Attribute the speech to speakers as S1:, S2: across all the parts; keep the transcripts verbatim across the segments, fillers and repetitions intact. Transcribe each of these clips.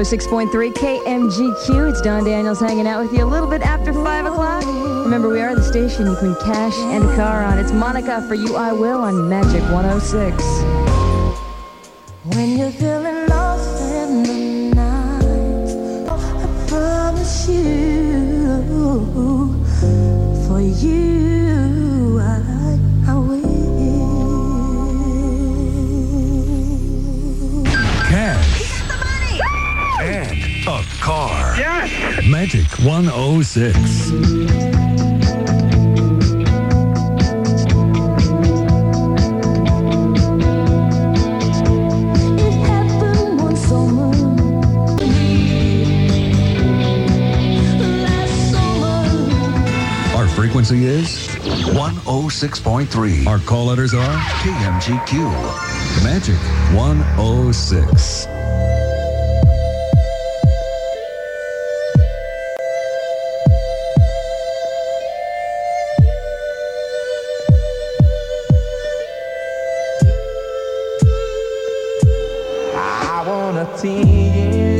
S1: six point three K M G Q. It's Don Daniels hanging out with you a little bit after five o'clock. Remember, we are the station you can cash and a car on. It's Monica for You I Will on Magic one oh six.
S2: When you're feeling lost in the night, I promise you, for you I, I will.
S3: Cash. Get the money! And a car.
S4: Yes!
S3: Magic one oh six. Frequency is one oh six point three. Our call letters are K M G Q. Magic one oh six.
S5: I wanna see you.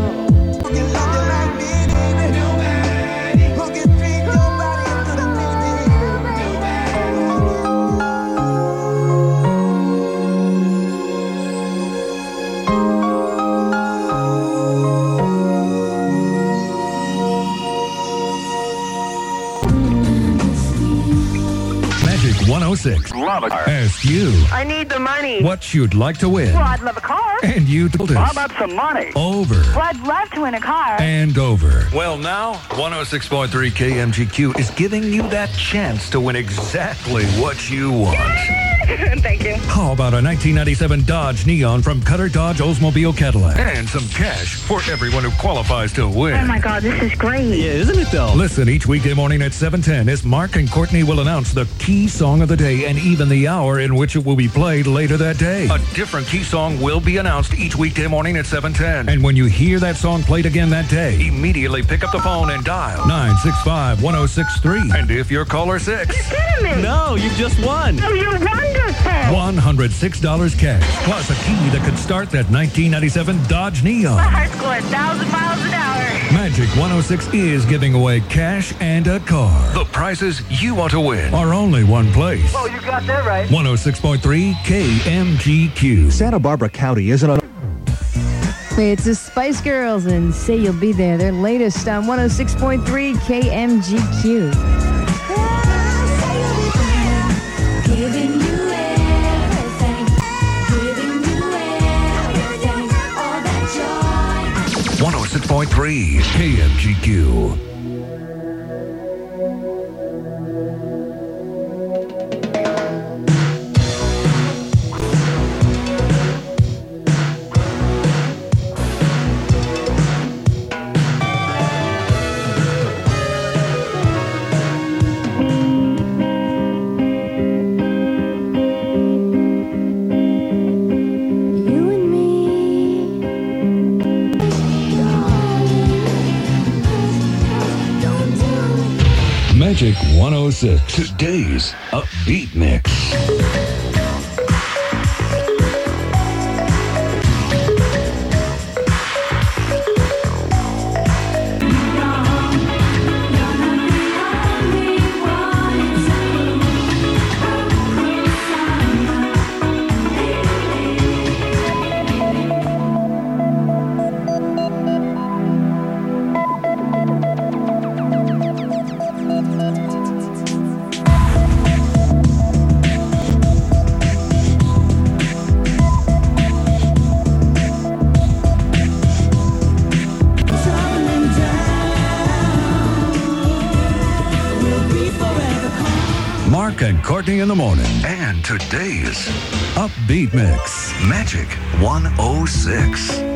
S3: one oh six.
S4: Love a car.
S3: Ask you
S4: I need the money.
S3: what you'd like to win.
S4: Well, I'd love a car.
S3: And you told us.
S4: How about some money?
S3: Over.
S4: Well, I'd love to win a car.
S3: And over. Well, now, one oh six point three K M G Q is giving you that chance to win exactly what you want.
S4: Thank you.
S3: How about a nineteen ninety-seven Dodge Neon from Cutter Dodge Oldsmobile Cadillac? And some cash for everyone who qualifies to win.
S4: Oh, my God, this is great.
S6: Yeah, isn't it, though?
S3: Listen each weekday morning at seven ten as Mark and Courtney will announce the key song of the day and even the hour in which it will be played later that day. A different key song will be announced each weekday morning at seven ten. And when you hear that song played again that day, immediately pick up the phone and dial nine six five, one oh six three. And if you're caller six,
S4: You're kidding me.
S6: No, you've just won.
S4: Oh, you're wonderful.
S3: one hundred six dollars cash, plus a key that could start that nineteen ninety-seven Dodge Neon.
S4: My heart's going a thousand miles an hour.
S3: Magic one oh six is giving away cash and a car. The prizes you want to win are only one place.
S4: Oh, you got that right.
S3: one oh six point three K M G Q.
S7: Santa Barbara County isn't a...
S1: It's the Spice Girls and Say You'll Be There. Their latest on one oh six point three K M G Q.
S2: Giving you everything, giving you everything, all that joy.
S3: one oh six point three K M G Q.
S2: You and me, don't do it.
S3: Magic one oh six. Today's upbeat mix. Mark and Courtney in the morning. And today's upbeat mix. Magic one oh six.